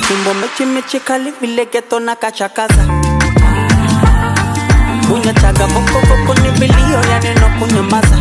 Fimbo mechi kali vile geto na kachakaza. Kunya chaga boko ni bilio ya neno kunyamaza.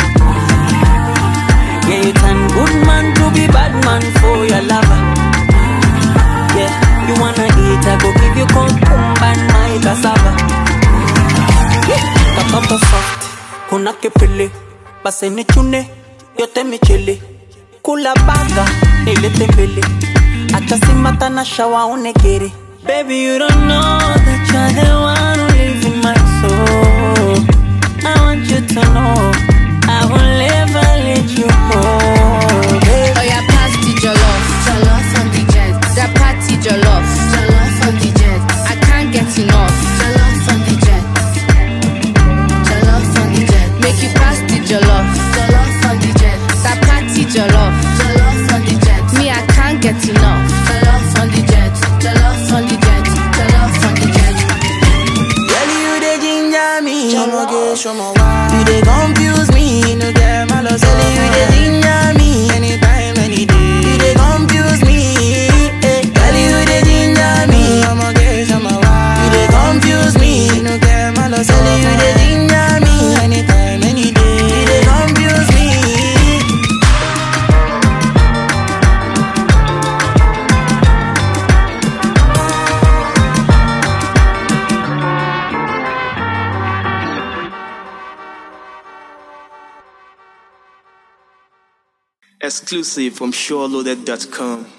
Yeah, you turn good man to be bad man for your lover. Yeah, you wanna eat, I go give you cucumber and my cassava. Yeah, katoto soft, kuna kipili. Base ni chune, yote michili. Kula baga, nilete mbili. Acha simata na shawa unegiri. Baby, you don't know that you're the one who lives in my soul. I want you to know I will never let you go, baby. Oh yeah, pass the jollof on the jet. That party jollof on the jet. I can't get enough. Jollof on the jet. Jollof on the jet. Make you pass the jollof on the jet. That party jollof on the jet. Me, I can't get enough. Jollof on the jet. Jollof on the jet. Jollof on the jet. Girl, you dey ginger me. You dey confuse me. No get my love. Girl, you dey ginger me. Anytime, any day. You dey confuse me. Girl, you dey ginger me. I'ma get some of you dey confuse me. No get my love. Girl, you dey ginger me. Anytime, any day. You dey confuse me. Exclusive from SureLoaded.com.